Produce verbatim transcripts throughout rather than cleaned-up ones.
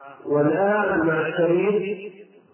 والآن مع الشريط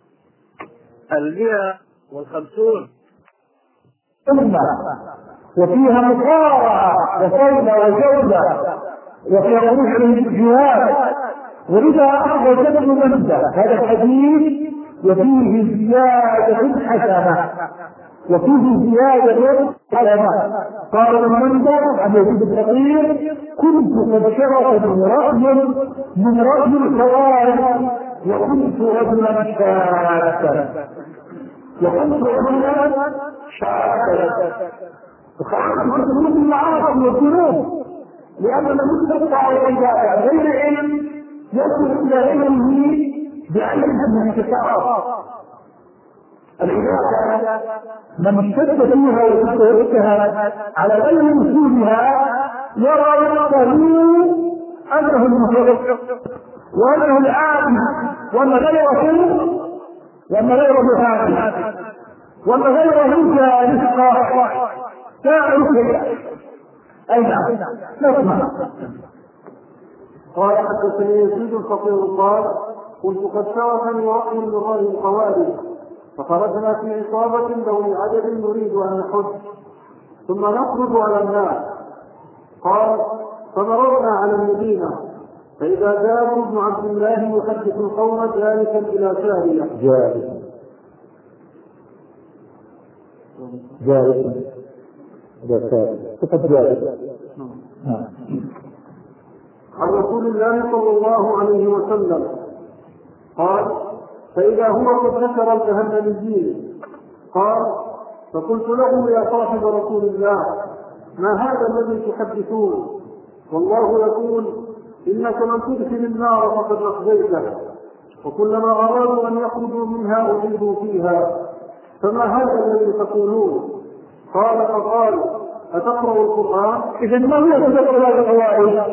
المئة والخمسون أمة وفيها مصارعة وصولة وجولة وفيها خروج من الجهاد، ولذا أخذ جبل منزل هذا الحديث وفيه زيادة حسنة وفيه زيادة حسنة. قال المنزل عن يزيد الفقير: كنت قد شرف من رجل من رجل خوارج وكنت رجلا شاكا وكنت رجلا شاكا وخرجت من المعاصي والذنوب، لأن لم تقطع العبادة غير علم يصل إلى علمه بعلم من الكتاب. العبادة من اشتد فيها وتركها على غير وجودها يرى نفسه أنه المفرط وأنه العالم وأن غيره وأن غيره هذا وأن غيره جالس قاطع تعرف أي نعم. نسمع. قال: حدثني يزيد الفقير قال: كنت قد شرفني رأي من رأي الخوارج، فخرجنا في عصابة ذوي عدد نريد أن نحج ثم نخرج على الناس. قال: فمررنا على المدينة فإذا جابر بن عبد الله يحدث القوم جالسا إلى سارية جالسا جالسا جالسا عن رسول الله صلى الله عليه وسلم قال: فإذا هو قد ذكر الجهنميين. قال: فقلت له: يا صاحب رسول الله، ما هذا الذي تحدثون؟ والله يقول: إنك من تدخل النار فقد أخزيته، وكلما أرادوا أن يخرجوا منها أعيدوا فيها، فما هذا الذي تقولون؟ قال: فقال: أتقرأ القرآن؟ إذا ما هو تقرأ القرآن؟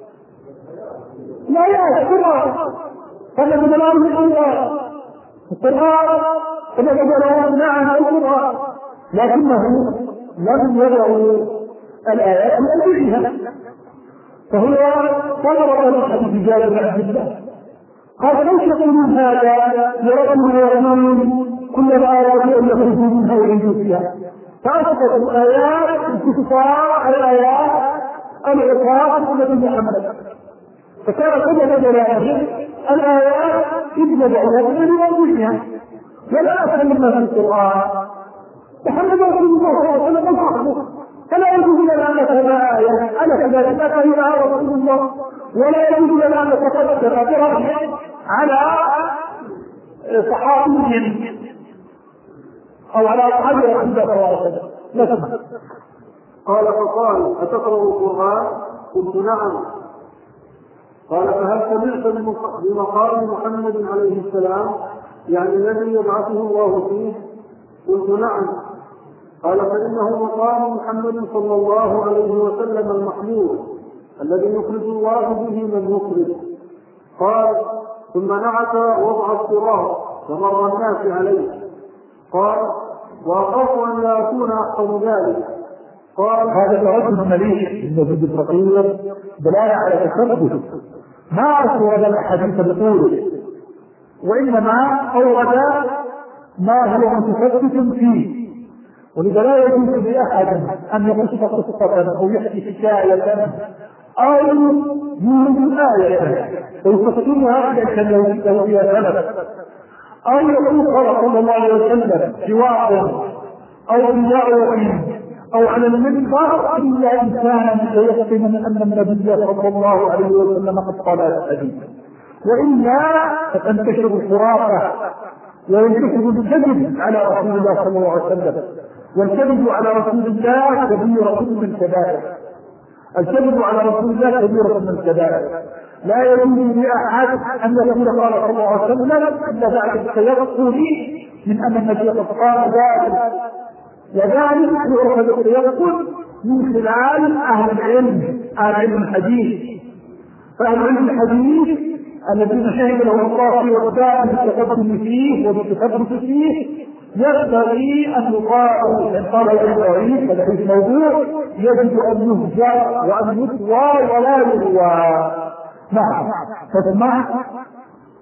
لا لا القرآن هذا من الأمر القرآن القرآن كما يقولون نعم القرآن، لكنه لم يضعوا الآيات التي فيها. فهو طلب الحديث جابر بن عبد الله قال: ليس تقولون هذا لرجل يؤمن كلما أرادوا أن يخرجوا منها ويعيدوا فيها، فأسقطوا الآيات انتصار على الآيات العقاب التي محمد، فكان كل دلائل الآيات تجلب عليها لوجودها ولا أفهم ما في القرآن. محمد رسول الله صلى الله عليه وسلم فلا يجوز لنا أن نفهم آية على كذلك أتينا رسول الله، ولا يجوز لنا أن نتفكر على صحابي أو على أصحاب رسول الله صلى الله عليه وسلم. نسمع. قال: فقال: أتقرأ القرآن؟ قلت: نعم. قال: فهل سمعت بمقام محمد عليه السلام، يعني الذي يبعثه الله فيه؟ قلت: نعم. قال: فإنه مقام محمد صلى الله عليه وسلم المحمود الذي يخرج الله به من يخرج. قال: ثم نعت وضع الصراط ومر الناس عليه. قال: وأخاف أن لا أكون أحسن ذلك. قال: هذا الرجل مليح من الفقير دلالة على تثبت، ما أورد الحديث بطوله، وإنما أورد ما هو متثبت فيه، ولذا لا يجوز لأحد أن يقص قصة أو يحكي حكاية أو يوجد آية ويفسرها إلى لو فيها سبب، أو يقول قال صلى الله عليه وسلم جواب أو رياء أو على المنبر إلا إنسانا ييقن أن النبي صلى الله عليه وسلم قد قال الحديث، وإلا فتنتشر الخرافة وينتشر الكذب على رسول الله صلى الله عليه وسلم، والكذب على رسول الله كبيرة من الكبائر. الكذب على رسول الله كبيرة من الكبائر، لا يجوز لأحد أن يقول قال صلى الله عليه وسلم إلا بعد التيقظ من أن النبي قد قال ذلك، وذلك يؤخذ التيقظ من خلال أهل العلم أهل علم الحديث. فأهل علم الحديث الذين شهد له الله في ورداء بالتقدم فيه وبالتثبت فيه ينبغي أن يقال إن قال الضعيف فالحديث موضوع يجب أن يهجر وأن يتوى ولا يروى. نعم. تسمع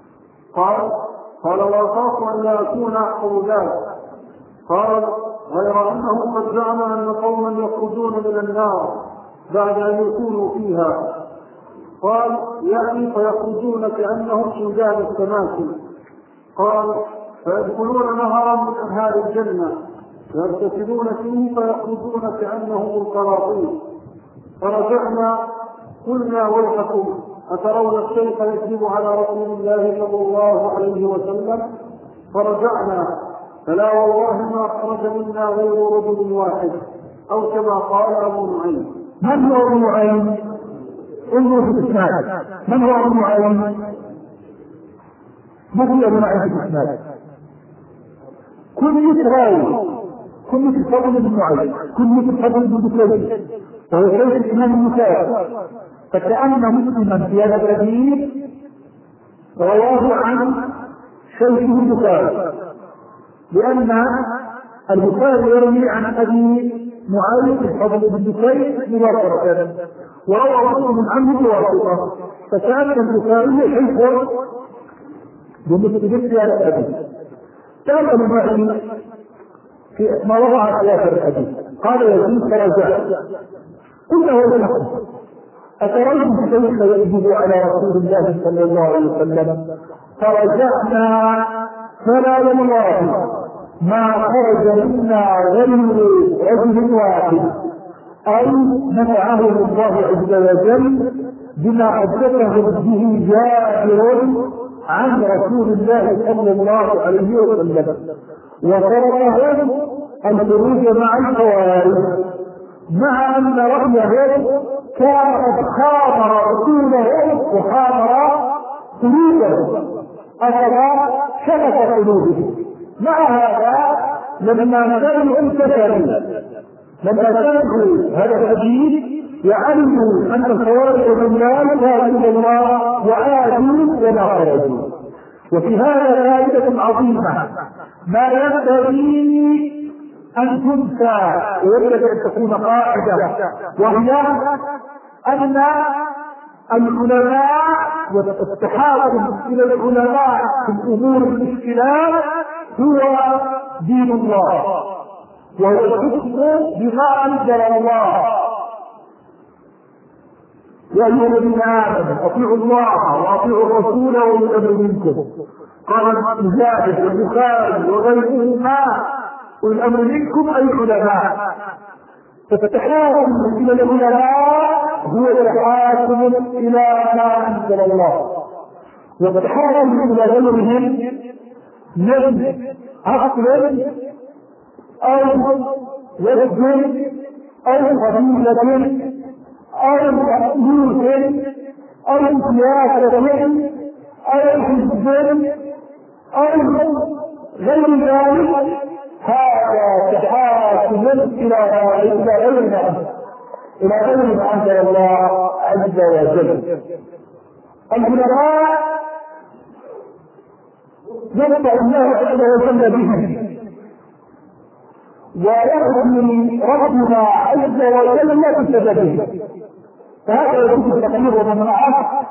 قال قال وأخاف أن لا أكون أحفظ ذلك. قال غير أنه قد زعم أن قوما يخرجون من النار بعد أن يكونوا فيها. قال يعني فيخرجون كأنهم شجان التماثل. قال فيدخلون نهرا من أنهار الجنة يغتسلون فيه فيخرجون كأنهم القراطيس. فرجعنا قلنا ويحكم أترون الشيخ يكذب على رسول الله صلى الله عليه وسلم؟ فرجعنا فلا والله ما خرج منا غير رجل واحد أو كما قال أبو نعيم. من هو أبو نعيم؟ انظر في الإسناد، من هو أبو نعيم؟ ما هو أبو نعيم في الإسناد؟ كل يتراوي كل يتفضل بن نعيم كل يتفضل بن بكري وهو غير الإمام النسائي. فكأن مسلما في هذا الحديث رواه عن شيخه البخاري، لأن البخاري يروي عن أبي معاوية الفضل بن بكير مباشرة وروى مسلم عنه بواسطة، فكان البخاري شيخه بمثل هذا الحديث. كان معي في ما وضع في آخر الحديث قال يزيد فرجعت قلنا هو الحق أتريد كيف يجب على رسول الله صلى الله عليه وسلم؟ فرجعنا فلا والله ما خرج منا غير رجل واحد، أي نفعه الله عز وجل بما حدثه به جابر عن رسول الله صلى الله عليه وسلم، وتركهم الخروج مع الخوارج، مع أن رأيهم كان قد خامر رسولهم وخامر قلوبهم أفلا شغف قلوبهم. مع هذا لما كانوا انتشروا لما سمعوا هذا الحديث يعلموا أن الخوارج والناس كانوا الله وعادوا وما خرجوا. وفي هذا فائدة عظيمة ما ينبغي أن تنسى ويجب أن تكون قاعدة، وهي أن العلماء والتحاكم إلى العلماء في الأمور المشكلات هو دين الله، وهو الحكم بما أنزل الله. يا أيها الذين آمنوا أطيعوا الله وأطيعوا الرسول وأولي الأمر منكم. قال مجاهد والبخاري وغيرهما أولي الأمر منكم أي علماء. فالتحاكم إلى العلماء هو التحاكم إلى ما أنزل الله، والتحاكم إلى غيرهم من عقل أو وجه أو قبيلة أو مأمور أو سياسة أو حزب أو غير ذلك، هذا تحاكم إلى غير إلى غير ما أنزل الله عز وجل. العلماء يبدأ الله عز وجل بهم ويأتي ربنا عز وجل لا بسببه، فهذا يجب التقرير ومنعه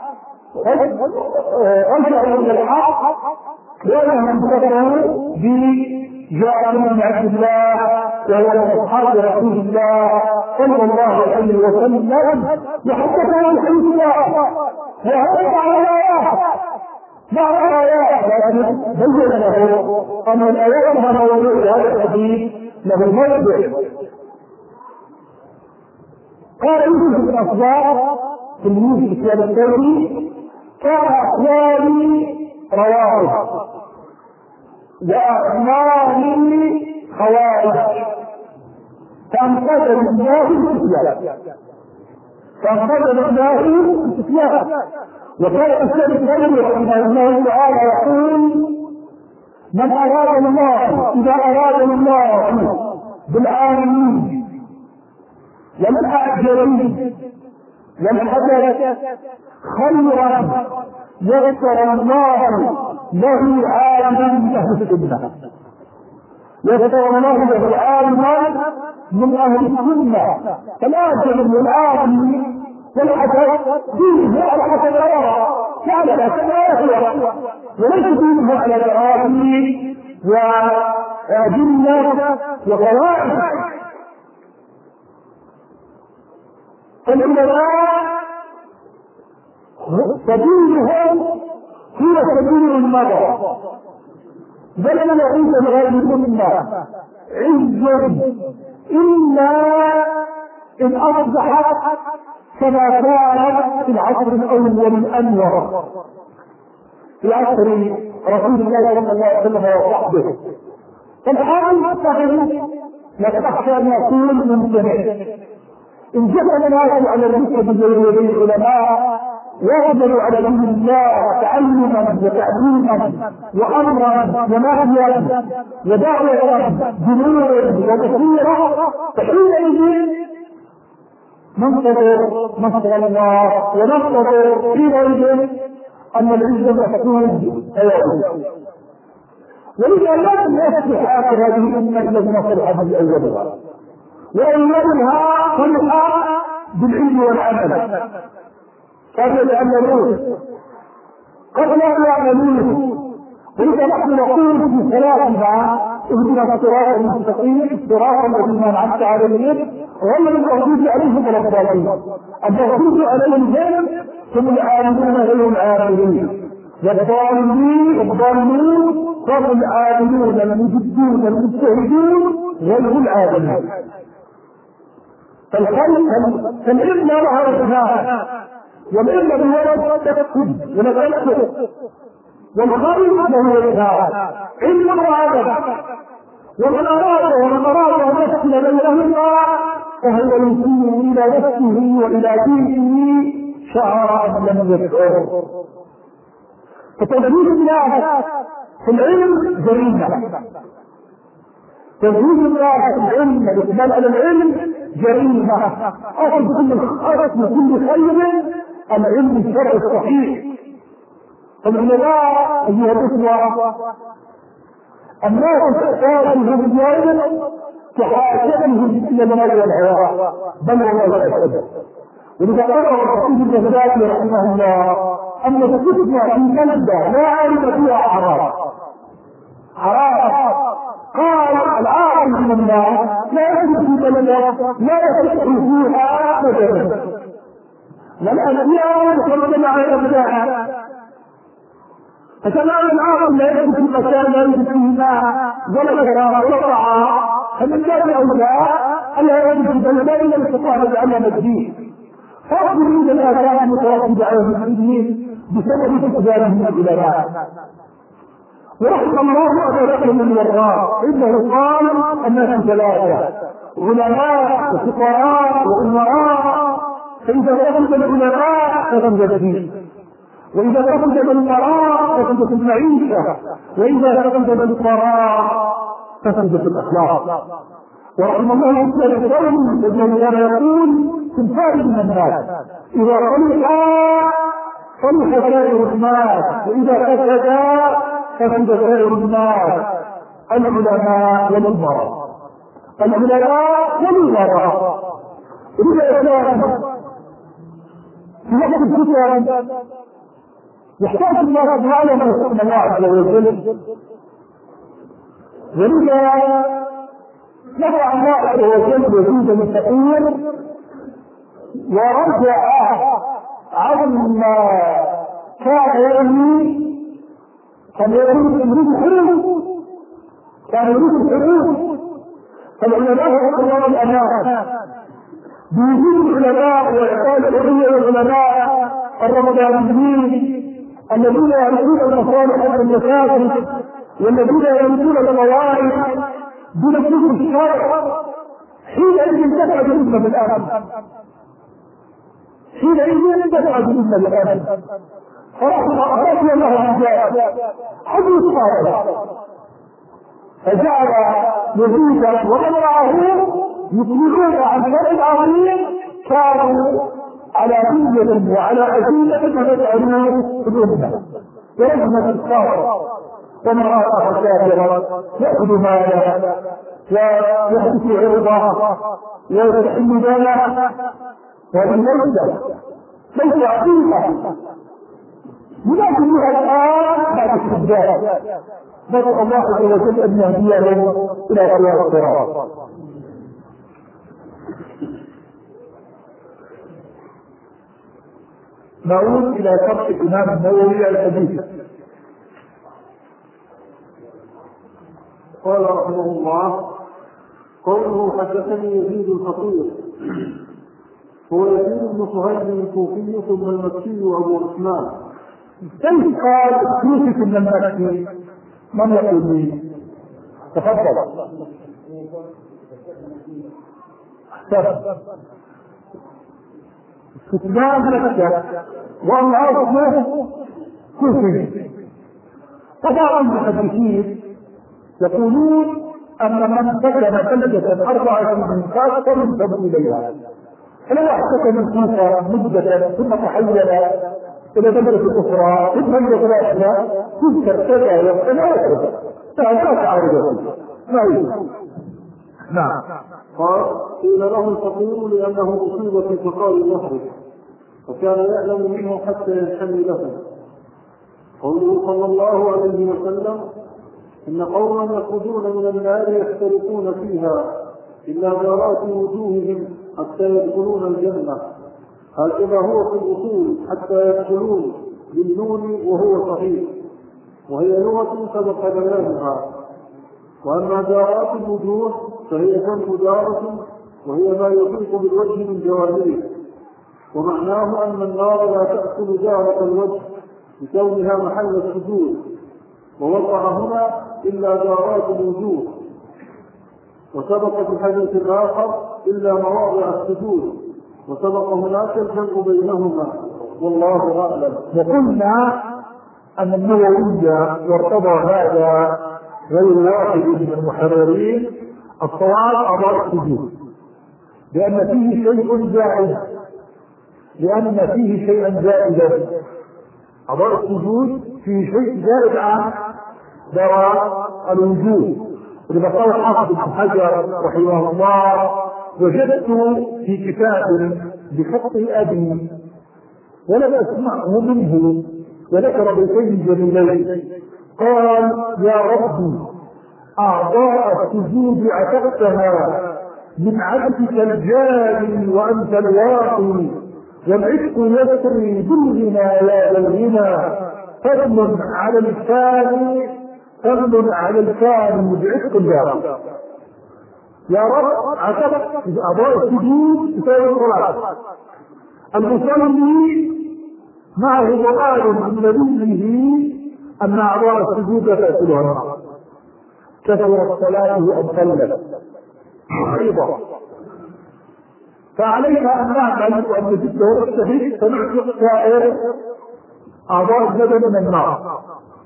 رجعوا إلى الحق لأنهم كفروا بجعل من عبد الله وهو أصحاب رسول الله صلى الله عليه وسلم يحدثون عن الله وهذا على الآيات مع الآيات، لكن بين له أن الآيات هذا هذا الحديث له موضع. قال يوسف بن أصبار في اليوسف الكتاب الثوري كان أحوالي روائح وأعمالي خوارج، فانقذ الله الإسلام فانقذ الله الإسلام. وكان السيد الثوري رحمه الله تعالى يقول من أراد الله إذا أراد الله بالعالمين والأعجمين والحدث خيرا يغفر الله له عالما من أهل السنة، يغفر الله له عالما من أهل السنة. فالأعجم والعالم والحدث فيه الحسن يرى لا لا لا وليس دينه على العربي وأدلة وقواعد. العلماء سبيلهم هو سبيل النظر، بل لا عز لغير الأمة عز إلا إن أصبحت كما كانت في العصر الأول الأنور في عصر رسول الله صلى الله عليه وسلم وصحبه. فالآن صحيح لا تخشى أن يكون ممتنع. إن جعل الناس على الرسل بغير العلماء ووجدوا على دين الله تعلما وتعليما وأمرا ونهيا ودعوة بنور وبصيرة، فحينئذ ننتظر نصر الله وننتظر حينئذ أن العزة تكون أيضا. ولذا لم يصلح آخر هذه الأمة الذين صلحها بأولها، وأولها صلحا بالعلم والعمل. قبل أن يموت قبل أن يعملوه. ولذا نحن نقول في صلاتنا اهدنا الصراط المستقيم صراط الذين أنعمت عليهم غير المغضوب عليهم ولا الضالين. المغضوب عليهم هم العاملون غير العاملين، والضالين الضالين هم العاملون المجدون المجتهدون غير العاملين. فالعلم لا عرفناه، والعلم بالولد تكتب ونتأكد، والخير له الإظهار علم وعدد. ومن أراد ومن أراد أن يصل بينهما فهو يسير إلى نفسه وإلى دينه شعر أن لم يشعر. فتوحيد الله في العلم جريمة، توحيد الله في العلم والإقبال على العلم جريمة. أصل كل أصل كل خير العلم الشرعي الصحيح. فالعلماء أيها الإخوة الناس تحتاجهم اليوم كحاجتهم إلى المال والحياة، بل هو الأسد. ولذا قال الرسول الجزائري رحمه الله أن الفتنة في بلدة لا عالم فيها حرام حرام قال العالم من الناس لا يجد في بلدة لا يفتح فيها أبدا، والأنبياء يتكلمون على الأبداع. فكما العالم لا يجد في مكان لا يجد فيه ماء ولا شراب ولا طعام، فمن باب الاولى الا يجد في بلدين الا استطاع بجعلها مسجد. فاصبر عند الاثار المتوقفه على المسلمين بسبب استجابهم العلماء. ورحم الله ابا بكر بن الوراق انه قال الناس ثلاثه علماء وفقراء وامراء، فاذا فقد العلماء فقد الدين، وإذا فقد الفقراء فقدت المعيشة، وإذا فقد الفقراء فقدت الأخلاق. ورحم الله يسأل القوم الذين كان يقول في الفائد من الناس إذا صلحا صلح سائر الناس، وإذا فسدا فسد سائر الناس. العلماء والأمراء العلماء والأمراء إذا كان في وقت الفتن يحتاج الناس سبحانه من الله عز وجل، ولذا نفع الله عز وجل وجود المتقين ورجع عما كان يرمي. كان يريد يريد الحروب كان يريد الحروب فالعلماء يقولون الأمان بوجود العلماء وإعطاء الحرية للعلماء الرمضانيين الذين يعرفون المصالح والمكاسب والذين يعرفون المواعظ بنفسهم الشرع. حينئذ تبعد الأمة بالأمن، حينئذ تبعد الأمة بالأمن. فرحم الله عز حديث الصالح فجعل يزيدا ومن معه يطلعون عن فرع عظيم كانوا على نية وعلى عزيمة فنجعلوه في الأمة ورحمة الصالح. ومن رأى كافرا يأخذ ماله ويحدث عرضه ويستحل دمه، ومن ليس ليس عقيمة ينادي الآن بعد استبدال. نسأل الله عز وجل أن يهديهم إلى سواء الصراط. نعود إلى شرح الإمام النووي الحديث. قال رحمه الله: قوله حدثني يزيد الفقير هو يزيد بن صهيب الكوفي ثم المكي أبو عثمان. كيف قال كوفي ثم المكي؟ من يقول لي؟ تفضل. سفيان مكة والأصل كوفي. طبعا المحدثين يقولون أن من سكن بلدة أربعة من خاصة ينتبه إليها، فلو سكن الكوفة مدة ثم تحول إلى بلدة أخرى ثم بلدة أخرى تذكر كذا وكذا فلا تعرض. نعم. قال: قيل له الفقير لأنه أصيب في فقار ظهره فكان يعلم منه حتى ينحني له. قوله صلى الله عليه وسلم: إن قوما يخرجون من النار يختلفون فيها إلا ذرات وجوههم حتى يدخلون الجنة. هكذا هو في الأصول حتى يدخلون بالنون وهو صحيح، وهي لغة سبق بيانها. وأما دارات الوجوه فهي جمع دارة وهي ما يحيط بالوجه من جوانبه، ومعناه أن النار لا تأكل دارة الوجه لكونها محل السجود، ووقع هنا إلا دارات الوجوه. وسبق في الحديث الآخر إلا مواضع السجود، وسبق هناك الجمع بينهما والله أعلم. وقلنا أن النووي وارتضى هذا غير واحد من المحررين الصواب أضاء السجود، لأن فيه شيء زائد، لأن فيه شيئا زائدا. أضاء السجود فيه شيء زائد عن دواء الوجود. ولما قال حافظ بن حجر رحمه الله: وجدت في كتاب بخط أبي ولم أسمعه منه، وذكر بيتين جميلين. قال: يا ربي أعضاء السجود عتقتها من عبدك الجاري وأنت الواقي، والعتق يسري بالغنى لا بالغنى، فضل على الثاني فضل على الثاني بعتق الجاري. يا رب عتقت أعضاء السجود تساوي الصلاة. المصلي معه ضلال من نبيه أن أعضاء السجود تأكلها النار، كثرت صلاته أم قلت أيضا، فعلينا أن نعمل وأن نجد الشهيد فنعتق سائر أعضاء البدن من النار.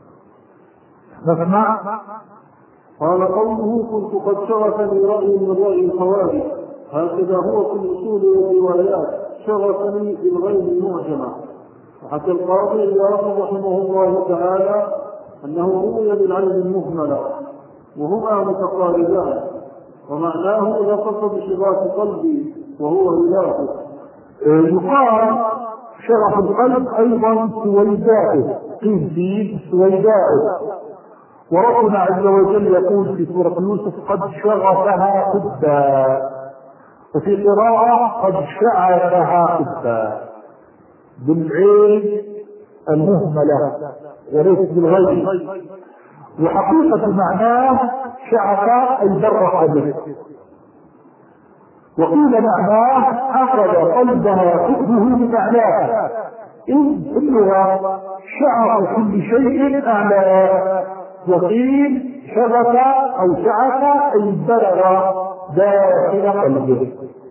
نسمع. قال: قوله: كنت قد شغفني رأي من رأي الخوارج. هكذا هو في الأصول والروايات، شغفني بالغيب المعجمة. وحتى القاضي إياه رحمه الله تعالى أنه روي بالعين المهملة وهما متقاربان، ومعناه لصف بشغاف قلبي وهو ولاده. يقال شغف القلب أيضا سويداءه، قيل فيه سويداءه. وربنا عز وجل يقول في سورة يوسف: قد شغفها حبا، وفي قراءة قد شعرها حبا بالعين المهملة وليس بالغيب. وحقيقة معناه شعر أي برق به، وقيل معناه أخذ قلبها حبه بمعناه، إذ كلها شعر كل شيء أعلى. وقيل شغف أو شعف أي بلغ داخل قلبه.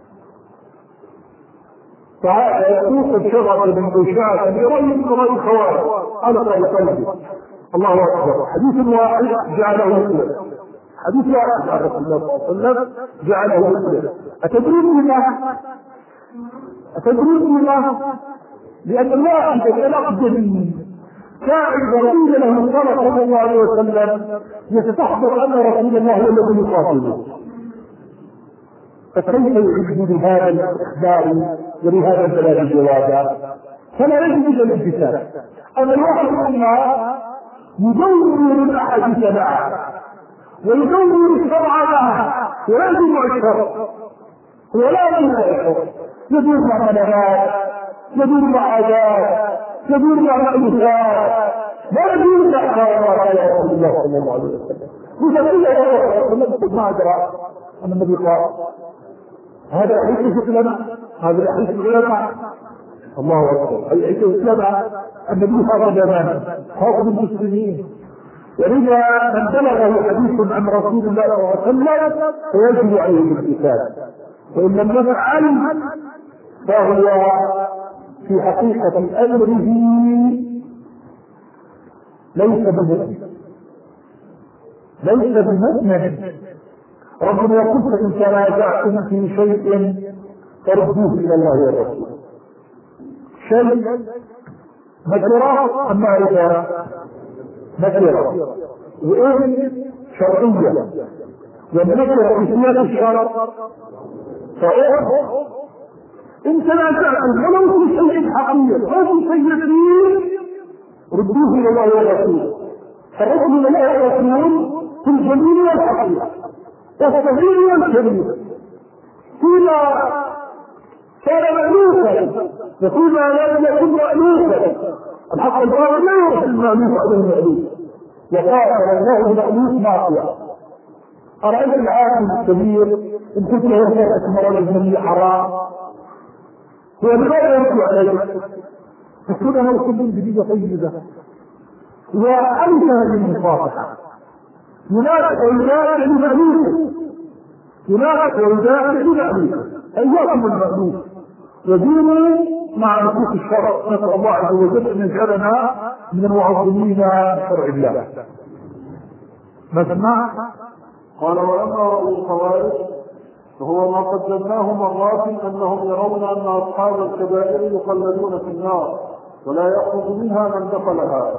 فيوصف الشغف بالمشاعة برأي من رأي الخوارج على رأي قلبه. الله أكبر. حديث واحد جعله مثله، حديث واحد عن رسول الله صلى الله عليه وسلم جعله مثله. أتدرون لما؟ أتدرون لما؟ لأن الواحد يتلقى كائن رسول له صلى الله عليه وسلم يتحضر أن رسول الله هو الذي يقاتله، فكيف يعجب بهذا الإخبار ولهذا البلاغ جوابا؟ فلا يجب الا الامتثال. اما الواحد منا يدور الاحاديث معه ويدور الشرع معه ولا يدور الشرع ولا يدور الشرع، يدور مع منهات، يدور مع عادات، يدور مع مألوفات، لا يدور مع قال رسول الله صلى الله عليه وسلم. وتقول ما أدرى أن النبي قال هذا حديث لنا، هذا حديث لنا. الله أكبر، حديث لنا النبي صلى الله عليه وسلم خاطب المسلمين، ولذا من بلغه حديث عن رسول الله صلى الله عليه وسلم فيجب عليه الامتثال، وإن لم يفعل فهو في حقيقة أمره ليس بمؤمن، ليس بمؤمن. ربنا يقول فإن تنازعتم في شيء فردوه إلى الله والرسول. شيء مكروه أم معرفة؟ مكروه، وإيه شرعية، والمكروه في سياق الشرع فإيه إن تنازعتم ولو في شيء حقيقي أو في شيء يسير ردوه إلى الله والرسول. فالرد إلى الله والرسول في الجميل والحقيقة والصغير والكبير، فيما كان مألوفا وفيما لم يكن مألوفا. الحق الباطل لا يرحل المألوف على المألوف، وقال الله مألوف معصية. أرأيت العالم الكبير إن كنت له أسمر الأجنبي حرام، هو لماذا يرد عليه؟ فكنا نرسل جديدة طيبة وأنتهى للمصافحة. هناك ويدافع لمألوفه، هناك ويدافع لمألوفه، أيكم المألوف ودينه مع نصوص الشرع. نسأل الله عز وجل أن يجعلنا من المعظمين شرع الله. نسمع. قال ولما رأوا الخوارج فهو ما قدمناه مرات أنهم يرون أن أصحاب الكبائر يخلدون في النار ولا يخرج منها من دخلها.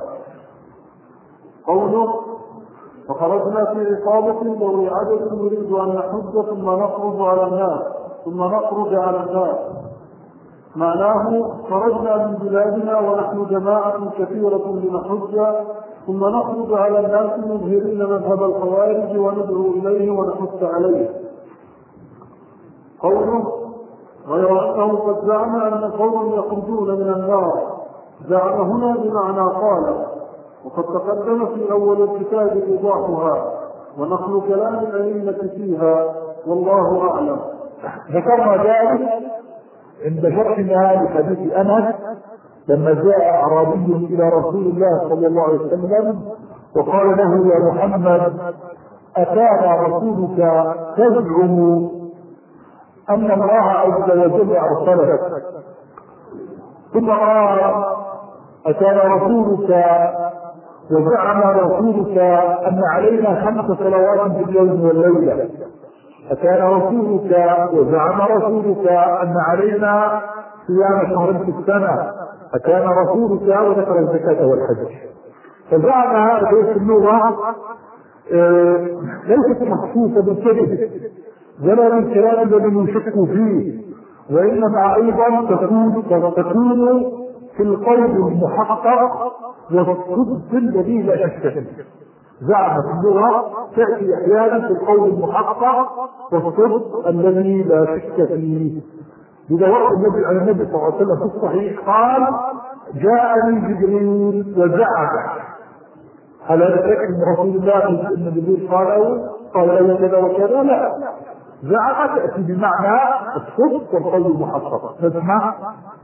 قوله فخرجنا في إصابة ذوي عدد نريد أن نحج ثم نخرج على الناس ثم نخرج على الناس، معناه خرجنا من بلادنا ونحن جماعة كثيرة لنحج ثم نخرج على الناس مظهرين مذهب الخوارج وندعو إليه ونحث عليه. قوله غير أنه قد زعم أن قوم يخرجون من النار، زعم هنا بمعنى قال، وقد تقدم في أول الكتاب إيضاحها ونقل كلام الأئمة فيها والله أعلم. ذكرنا ذلك عند شرحنا لحديث أنس لما جاء أعرابي إلى رسول الله صلى الله عليه وسلم وقال له يا محمد أتانا رسولك تزعم أن الله عز وجل أرسلك، ثم قال أتانا رسولك وزعم رسولك أن علينا خمس صلوات في اليوم والليلة، أتانا رسولك وزعم رسولك أن علينا صيام شهر في السنة، أتانا رسولك وذكر الزكاة والحج. فزعم هذا في اللغة ليست مخصوصة بالكذب ولا من كلام الذي يشك فيه، وإنما أيضا تكون تكون في القول المحقق والصدق الذي لا شك فيه. زعم في اللغة تأتي أحيانا في القول المحقق والصدق الذي لا شك فيه. إذا ورد النبي على النبي صلى الله عليه وسلم في الصحيح قال جاءني جبريل وزعم، هل هذا من رسول الله أن جبريل قال قال له كذا وكذا؟ لا، زعم تأتي بمعنى الصدق والقول المحقق. نسمع.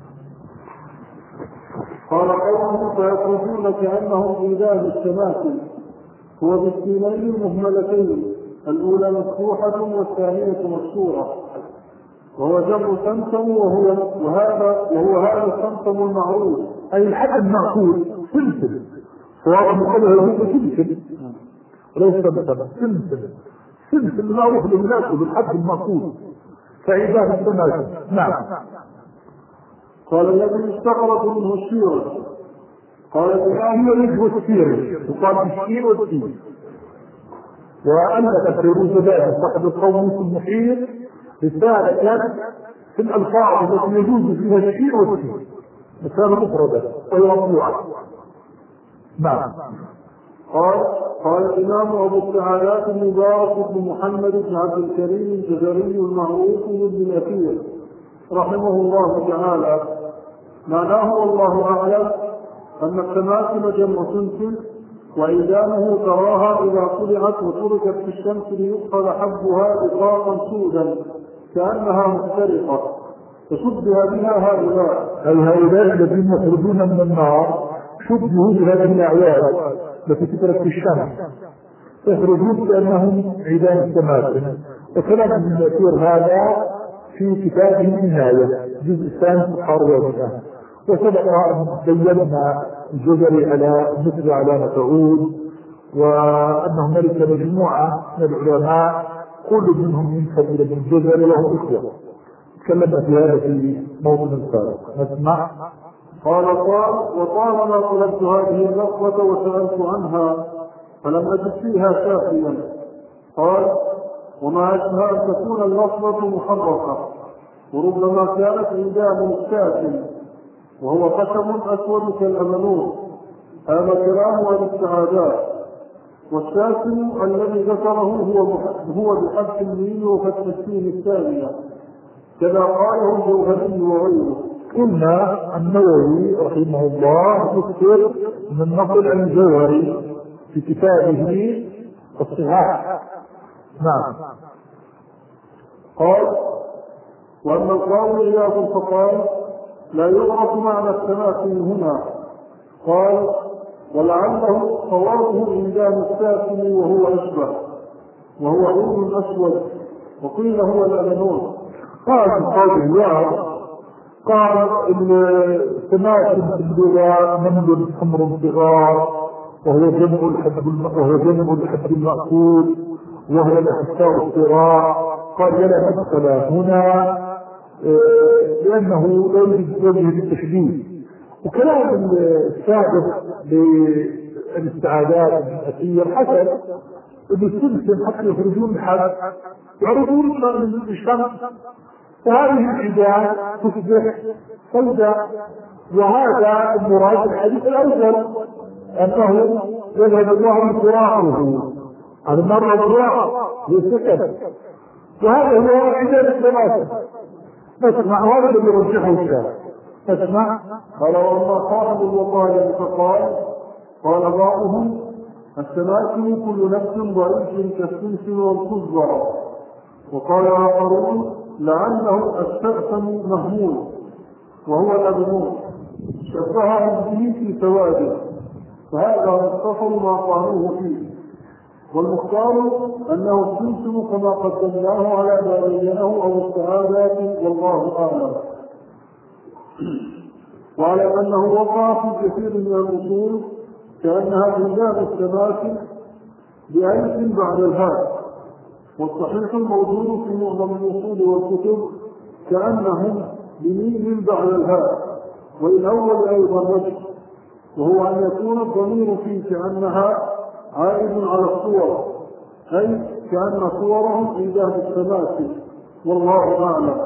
قال قوله فيخرجون كأنهم في ذات التماثل، هو بالسينين المهملتين، الأولى مفتوحة والثانية مكسورة، وهو جمع سمسم، وهو وهذا وهو هذا السمسم المعروف أي الحد المعقول سلسل، وهذا مقابله هو سلسل وليس سمسم، سلسل سلسل المعروف للناس بالحد المعقول فإذا التماثل. نعم. قال الذي استغرق منه الشيرة، قال الآن يجب السير وقال الشير والسير، وأنك فيروز ذلك صاحب القوم المحيط رسالة في الألفاظ التي يجوز فيها الشير والسير، مثال مفردة وهي مطبوعة. نعم. قال قال الإمام أبو السعادات المبارك بن محمد بن عبد الكريم الجزري المعروف بن الأثير رحمه الله تعالى: معناه والله أعلم أن التماثل جمع سمسم، وإيدامه تراها إذا طلعت وتركت في الشمس ليدخل حبها بطاقا سودا كأنها مخترقة، فشبه بها هؤلاء أي هؤلاء الذين يخرجون من النار شبهوا بهذه الأعياد التي تترك في الشمس، يخرجون كأنهم عيدان التماثل. وكلام ابن الأثير هذا في كتابه النهاية الجزء الثاني في الحرية، وسبق أن بينا الجزري على مثل علامة عود، وأنه ملك مجموعة من العلماء كل منهم ينسب إلى ابن الجزري له إخوة. تكلمنا في هذا في موطن سابق. نسمع. قال قال وطالما طلبت هذه اللفظة وسألت عنها فلم أجد فيها شافيا. قال وما أشبه أن تكون اللفظة محرقة، وربما كانت عندهم الساكن وهو قسم أسود كالأمنون، هذا كلام أهل السعادات. والساكن الذي ذكره هو هو بحذف الميم وفتح السين الثانية، كما قاله الجوهري وغيره. قلنا النووي رحمه الله يذكر من نقل عن الجوهري في كتابه الصحاح. نعم. قال وأما القول إياه فقال لا يعرف معنى التماثل هنا. قال ولعله صوابه إنجام الساكن وهو أشبه، وهو عود أسود، وقيل هو الأمنون. قال في قول الله قال التماثل في اللغة نمل حمر صغار، وهو جمع الحب وهو جمع الحب المأكول، وهو الأحساء الصراع. قال لا مدخل هنا لأنه لا يوجد وجه للتشبيه. وكلام السابق للاستعادات الأثير حسن ابن السلسل حتى يخرجون الحد يعرضون من الشمس، وهذه العباد تصبح سوداء. وهذا المراد الحديث الأول أنه يذهب الله بصراعه هذا مرة الصراع يسكت، وهذا هو عدد الثلاثة. نسمع هذا الذي يرجحه الشارع. نسمع. قال والله صاحب الوقاية فقال قال بعضهم التماثل كل نفس ضعيف كالسلسل والكزبر، وقال آخرون لعله الشأثم مهمول وهو الأبنون، شبههم به في سواده، فهذا مختصر ما قالوه فيه. والمختار أنه السلسل كما قدمناه على ما بينه أو السعادات، والله أعلم. وعلم أنه وقع في كثير من الأصول كأنها إنجاب التماثل بألف بعد الهاء، والصحيح الموجود في معظم الأصول والكتب كأنهم بميم بعد الهاء، والأول أيضا وجه، وهو أن يكون الضمير فيه كأنها عائد على الصور، أي كأن صورهم إنجاب التماثل، والله أعلم.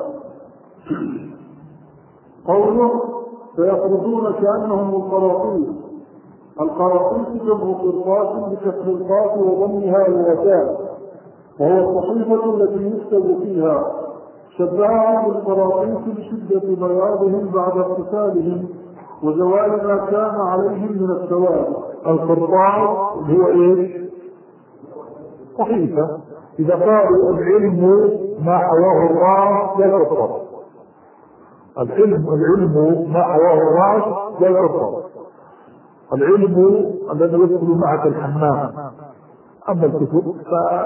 قوله فيخرجون كأنهم القراطيس، القراطيس جمع قرطاس بكسر القاف وضمها الوتاء، وهو الصحيفة التي يكتب فيها، شبههم بالقراطيس بشدة بياضهم بعد اغتسالهم وزوال ما كان عليهم من السواد. القرطاس هو ايش؟ صحيفة. إذا قالوا العلم ما حواه الراس لا يكفر، العلم العلم ما حواه الراس لا يكفر، العلم الذي يدخل معك الحمام. أما الكتب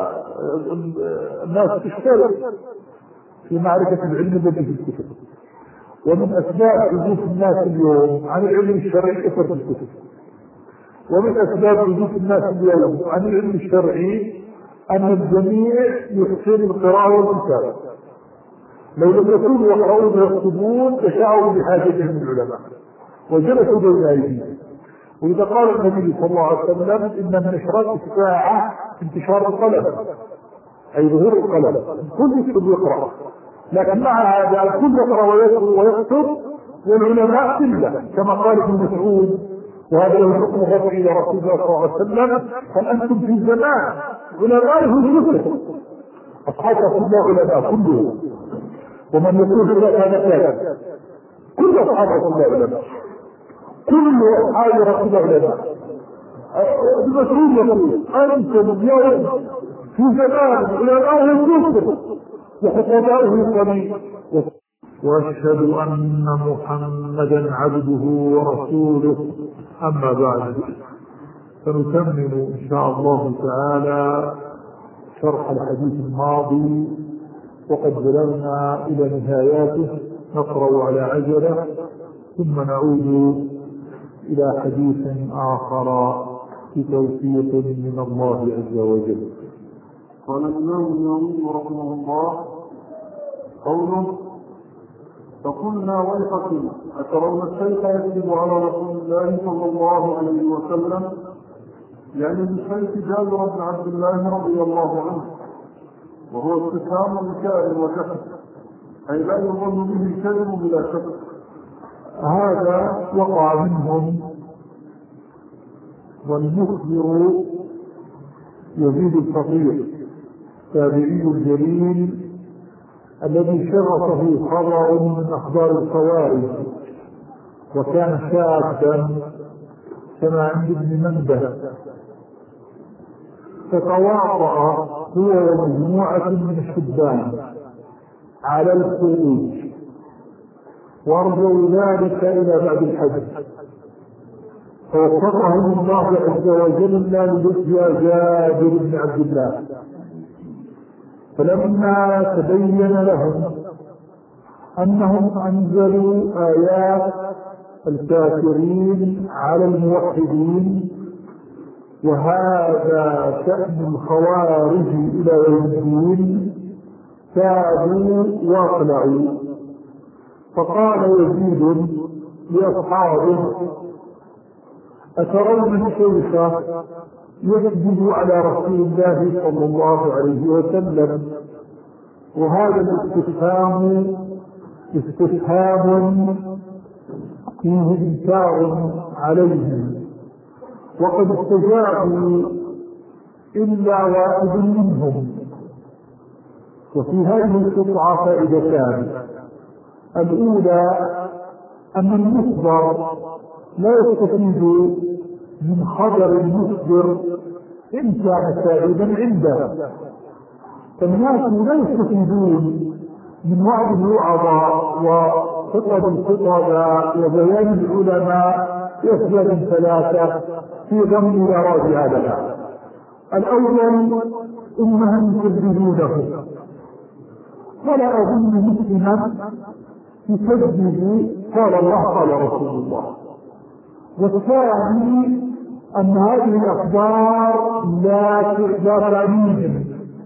فالناس تشتغل في معرفة العلم الذي في الكتب، ومن أسباب عزوف الناس اليوم عن العلم الشرعي كثرة الكتب، ومن أسباب عزوف الناس اليوم عن العلم الشرعي أن الجميع يحسن القراءة والكتابة. لو لم يكونوا يقرؤون ويكتبون تشاعروا بحاجتهم العلماء وجلسوا بين أيديهم. وإذا قال النبي صلى الله عليه وسلم إن من إشراك الساعة انتشار القلم، أي ظهور القلم، كل يكتب ويقرأ، لكن مع هذا الكل يقرأ ويكتب والعلماء كله كما قال ابن مسعود وهذا له حكم غير الى رسول الله صلى الله عليه وسلم قال انتم في زمان علمائهم مثلكم اصحاب رسول الله علماء كلهم ومن يقول لك هذا كذا كل اصحاب رسول الله علماء كل اصحاب رسول الله علماء المسعود يقول انتم اليوم في زمان علمائهم كثر وخطبائه قليل. واشهد ان محمدا عبده ورسوله. اما بعد فنكمل ان شاء الله تعالى شرح الحديث الماضي وقد بلغنا الى نهاياته نقرا على عجله ثم نعود الى حديث اخر بتوفيق من الله عز وجل. قال الإمام النووي رحمه الله قوله فقلنا ويحكم أترون الشيخ يكذب على رسول الله صلى الله عليه وسلم يعني بالشيخ جابر بن عبد الله رضي الله عنه وهو استفهام مكائن وجهل أي لا يظن به شيء بلا شك. هذا وقع منهم والمخبر يزيد الفقير التابعي الجليل الذي شغفه خبر من أخبار الخوارج وكان شابا كما عند ابن منده فتواطأ هو ومجموعة من الشبان على الخروج وارجوا ذلك إلى بعد الحج فوفقهم الله عز وجل للجزء جابر بن عبد الله. فلما تبين لهم أنهم أنزلوا آيات الكافرين على الموحدين وهذا شأن الخوارج إلى يوم الدين تابوا واقلعوا. فقال يزيد لأصحابه أترون الشيخ يكذب على رسول الله صلى الله عليه وسلم؟ وهذا الاستفهام استفهام فيه إنكار عليهم وقد استجابوا إلا واحد منهم. وفي هذه القطعة فائدتان: الأولى أن المخبر لا يستفيد من خبر المخبر إن كان سائدا عنده، فالناس لا يستفيدون من وعظ الوعظاء وخطب الخطباء وبيان العلماء بأسباب ثلاثة في ضمن الأراضي هذا. الأول إنهم يكذبونه ولا أظن مسلما يكذب قال الله قال رسول الله. والثاني أن هذه الأخبار لا تعنيهم،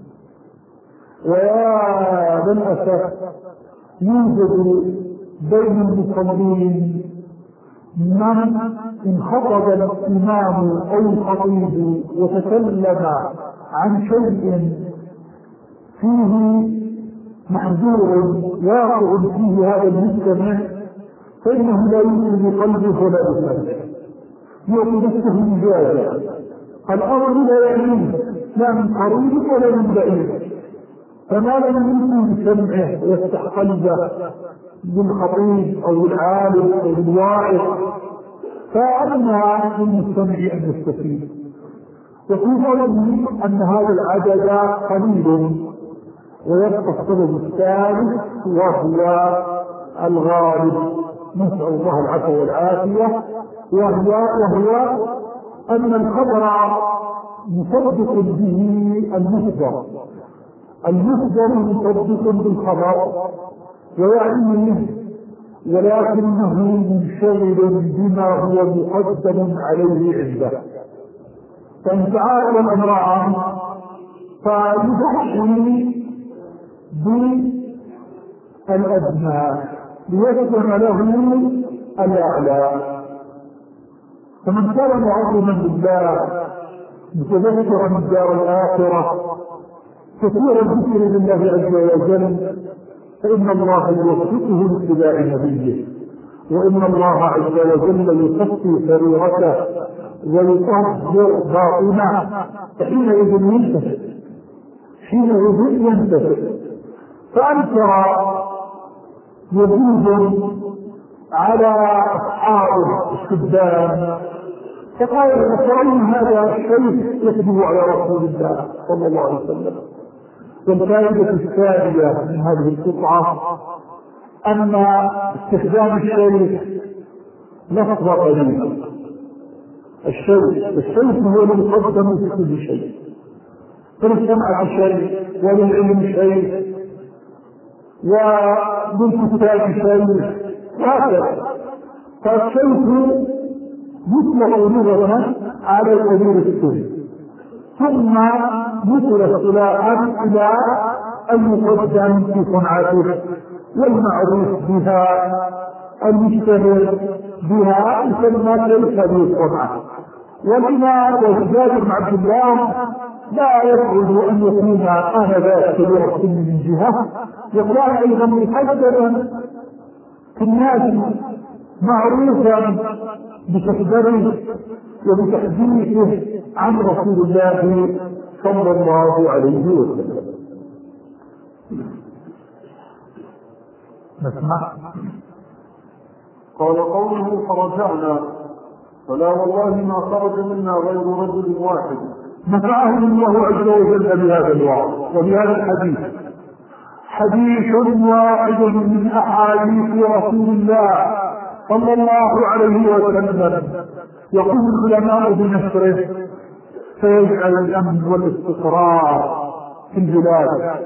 ويا للأسف يوجد بين المصلين من إن خطب الإمام أو الخطيب وتكلم عن شيء فيه محذور واقع فيه هذا المجتمع فإنه لا يؤمن بقلبه ولا بسمعه، يؤمن نفسه بجاهه. الأمر لا يعنيه لا من قريب ولا من بعيد، فما لم يؤمن بسمعه ويفتح قلبه بالخطيب أو العالم أو الواعظ فأمنع للمستمع أن يستفيد. وفي ظنه أن هذا العدد قليل. ويبقى السبب الثالث وهو الغالب، نسأل الله العفو والعافية، وهو, وهو أن الخبر مصدق به المخبر، المخبر مصدق بالخبر ويعنيه، ولكنه منشغل بما هو مقدم عليه عنده. فإن تعالى الأمران فيضحي بالأدنى ليسلم له الأعلى. فمن كان معظما لله متذكرا من دار الآخرة كثير الذكر لله عز وجل فإن الله يوفقه لاتباع نبيه وإن الله عز وجل يصفي سريرته ويطهر باطنه، فحينئذ ينتفع حينئذ ينتفع فأنت يزيد على أصحاب الشبان فقال ترون هذا الشيء يكذب على رسول الله صلى الله عليه وسلم. والفائدة الثانية من هذه القطعة أن استخدام الشيء لفظة قليلة. الشيء الشيء هو المقدم في كل شيء، فللسمع شيء وللعلم شيء وللكتاب شيء وهكذا. فالشيء يطلق لغة على الكبير السوري، ثم يطلق اصطلاحا الى المقدم في صنعته والمعروف بها المشتهر بها يسمى ليس بالصنعه. والإمام وجابر بن عبد الله لا يبعد ان يكون انذاك كبير السن من جهه، يقول ايضا مقدما في الناس معروفا بتقديره وبتحديثه عن رسول الله صلى الله عليه وسلم. نسمع. قال قوله فرجعنا، فلا والله ما خرج منا غير رجل واحد. نفعه الله عز وجل بهذا الوعظ وبهذا الحديث. حديث واحد من احاديث رسول الله صلى الله عليه وسلم يقوم العلماء بنشره فيجعل الامن والاستقرار في البلاد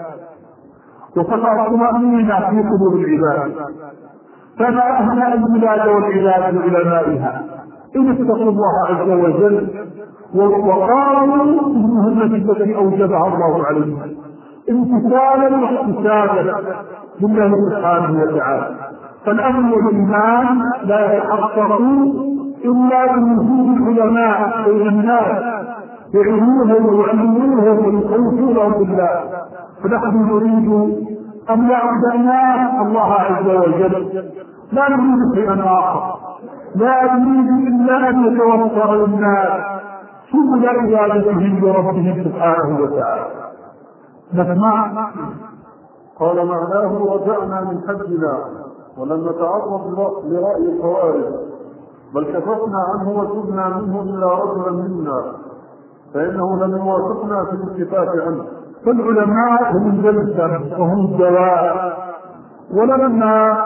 وتقع الطمأنينة في قلوب العباد. فما أهنأ البلاد والعباد بعلمائها إن اتقوا الله عز وجل وقاموا بالمهمة التي أوجبها الله عليهم امتثالا واحتسابا لله سبحانه وتعالى. فالأمن والإيمان لا يتحقق إلا بوجود العلماء بين الناس يعلمونهم ويعلمونهم ويخوفونهم بالله. فنحن نريد أن يعبد الناس الله عز وجل، لا نريد شيئا آخر، لا نريد إلا أن يتوفر الناس سبل عبادتهم لربهم سبحانه وتعالى. نسمع. قال معناه رجعنا من حجنا ولم نتعرض لرأي الخوارج، بل كففنا عنه وتبنا منه إلا رجلا منا، فإنه لم يوافقنا في الاتفاق عنه. فالعلماء هم البلسم وهم الدواء، ولما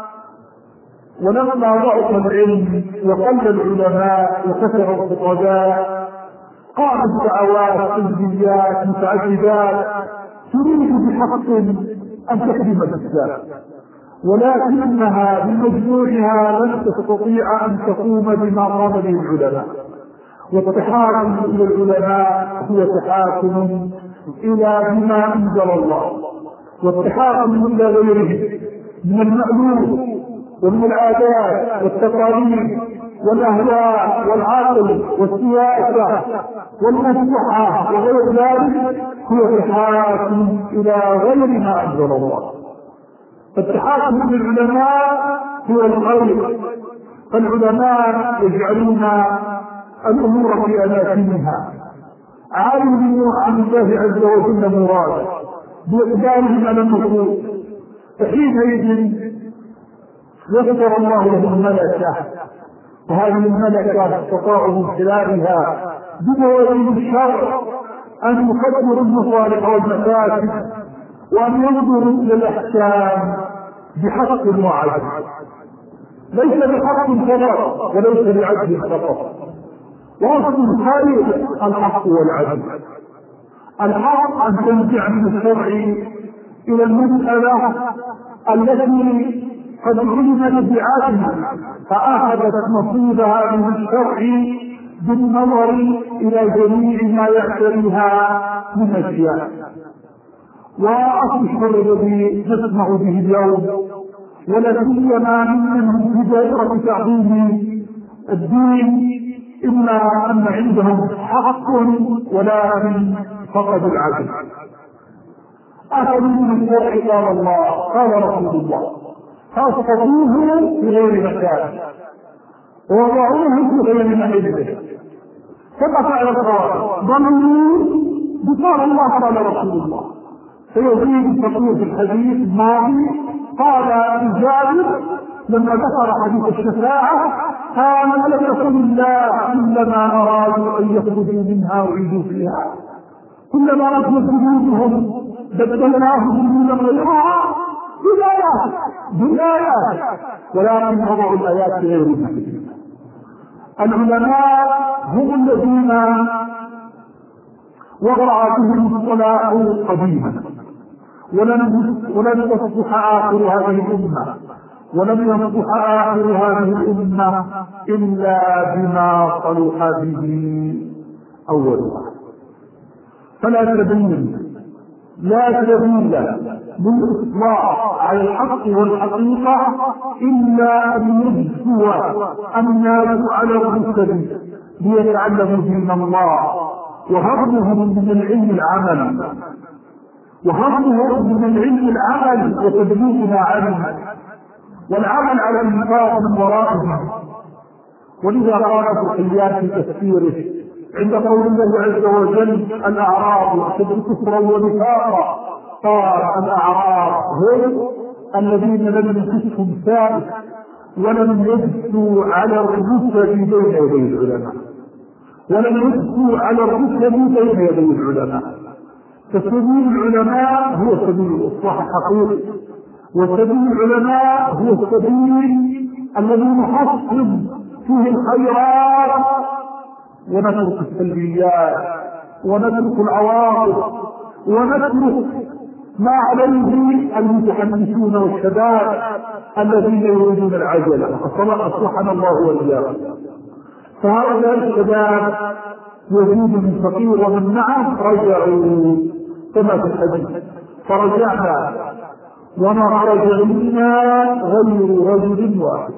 ولما ضعف العلم وقل العلماء وكثر الخطباء قامت دعوات حزبيات متعددات تريد بحق ان تخدم الاسلام، ولكنها بمجموعها لن تستطيع ان تقوم بما قام به العلماء. والتحاكم الى العلماء هو تحاكم الى بما انزل الله، والتحاكم الى غيره من المألوف ومن العادات والتقاليد والاهواء والعقل والسياسه والمصلحه وغير ذلك هو تحاكم الى غير ما انزل الله. فالتحاكم للعلماء هو الخير، فالعلماء يجعلون الامور في اماكنها، عالموا عن الله عز وجل مراده باقبالهم على النصوص، فحينئذ يذكر الله له الملكه، وهذه الملكه استطاعوا من خلالها بموازين الشرع ان يقدروا المصالح والمفاسد وان ينظروا الى الاحكام بحق وعدل، ليس بحق فقط وليس بعدل فقط. واصل الخير الحق والعدل. الحق ان تنزع من الشرع الى المساله التي قد علمت بعادها فاخذت نصيبها من الشرع بالنظر الى جميع ما يعتريها من اشياء. واصل الشر الذي نسمع به اليوم ولا سيما منهم في دائره تعظيم الدين اما ان عندهم حق ولكن فقدوا العدل. اخذوا من الشرع قال الله قال رسول الله، فاسقطوه في غير مكان ووضعوه في غير محله فقط على الصواب ظنوا بقال الله قال رسول الله. فيزيد الفقيه في الحديث الماضي قال جابر لما ذكر حديث الشفاعة قال لم يكن الله كلما أرادوا أن يخرجوا منها وعيدوا فيها كلما رجوا جنودهم بدلناهم من غيرها بالآيات بالآيات ولكن وضعوا الآيات غير المحكمة. العلماء هم الذين وقع بهم الصلاح قديما ولم يصبح آخر هذه الأمة ولم يصبح آخر هذه الأمة إلا بما صلح به أولها. فلا سبيل لا سبيل للإصلاح على الحق والحقيقة إلا أن يجزو الناس على الرسل ليتعلموا دين الله وهربهم من العلم العمل وهربهم من العلم العمل وتبليغنا عنه والعمل على النفاق من ورائهم. ولذا قال الحيان في تفسيره عند قول الله عز وجل الأعراب أشد كفرا ونفاقا قال الأعراب هم الذين لم يمسسهم سابق ولم يجدوا على الرسل بين يدي العلماء ولم يجدوا على الرسل بين يدي العلماء. فسبيل العلماء هو سبيل الإصلاح الحقيقي وسبيل العلماء هو السبيل الذي نحصل فيه الخيرات ونترك السلبيات ونترك العواطف ونترك ما عليه المتحمسون والشباب الذين يريدون العجلة أصلحنا الله وإياكم. فهؤلاء الشباب يزيد من فقير ومن معه رجعوا كما في الحديث فرجعنا وما خرج منا غير رجل واحد.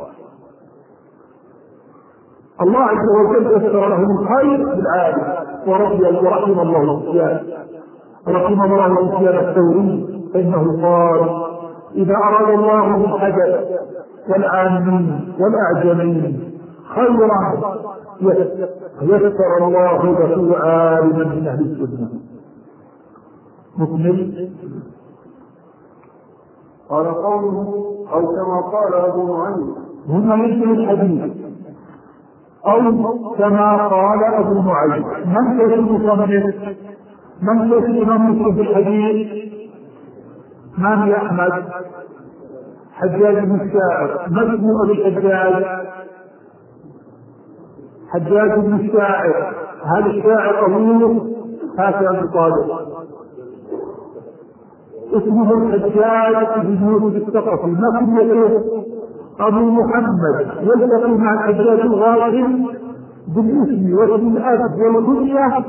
الله عز وجل يسر لهم الخير بالعالم ورضي ورحم الله السفيان رحم الله السفيان الثوري فإنه قال إذا أراد الله بالحدث والعامين والأعجمين خيرا يسر الله له عالما من أهل السنة. مكمل. قال قوله أو كما قال أبو نعيم هنا يشبه الحديث أو كما قال أبو نعيم. من يشبه صنمه من يشبه من في الحديث من يحمد حجاج بن الشاعر من أبي الحجاج حجاج بن الشاعر. هل الشاعر أبوه هكذا يقال اسمه الحجاج بن يوسف الثقفي ما كنيته أبو محمد يلتقي مع الحجاج الغالب بالاسم واسم الأب والكنية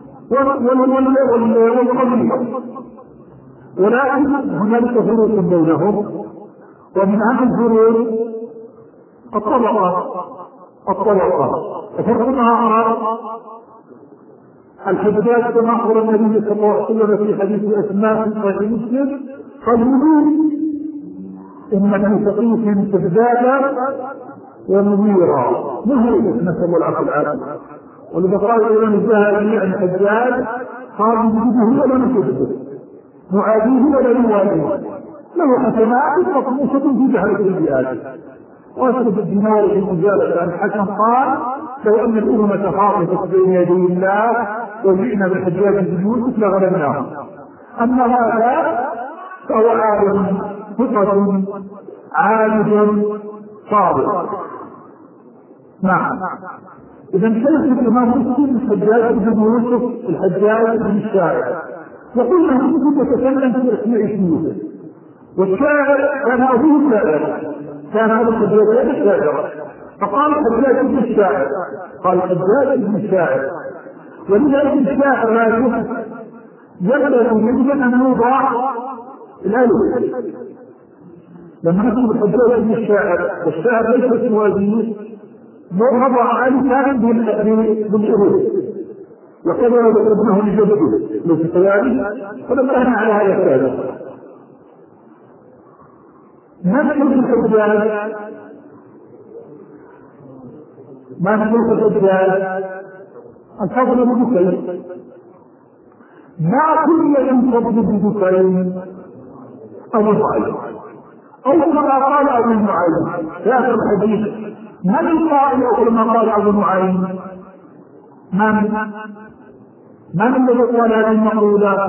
والقبيلة ولكن هنالك فروق بينهم ومن أهم الفروق الطبقة الطبقة فرقها أراد الحجاج كما أخبر النبي صلى الله عليه وسلم في حديث أسماء في صحيح مسلم قالوا إن في سقيف سجادا ومنيرا مهلك نسأل الله العفو والعافية. ولذا قال الإمام الذهبي عن الحجاج قال نجده ولا نجده نعاديه ولا نواليه له حسنات مطموسة في جهة السيئات. وأسرد الدينار في المجالة عن الحكم قال لو أن الأمة خاطفت بين يدي الله وجئنا بالحجاج بن يوسف لغلبناهم. أما هذا فهو عالم ثقة عالم صادق. نعم. إذا كيف الإمام مسلم الحجاج بن يوسف الحجاج بن الشاعر وقلنا مسلم يتكلم في أسماء يوسف والشاعر كان أبوه شاعر كان هذا الحجاج الشاعر فقال الحجاج بن الشاعر قال الحجاج بن الشاعر. ولذلك الشاعر لا يوسف يقدر يجب أن يوضع الألف لما نقول الحجاج بن الشاعر والشاعر ليس اسمه أزيز وضع ألفا بالألوف وكذا ذكرناه لجبده ليس كذلك فلم أهنى على هذا الكلام. من الحجاج؟ من الحجاج؟ الفضل بن دكين. مع كل الفضل بن دكين أبو نعيم، أو كما قال أبو نعيم في آخر الحديث. من القائل أو كما قال أبو نعيم؟ من من الذي قال هذه المقولة؟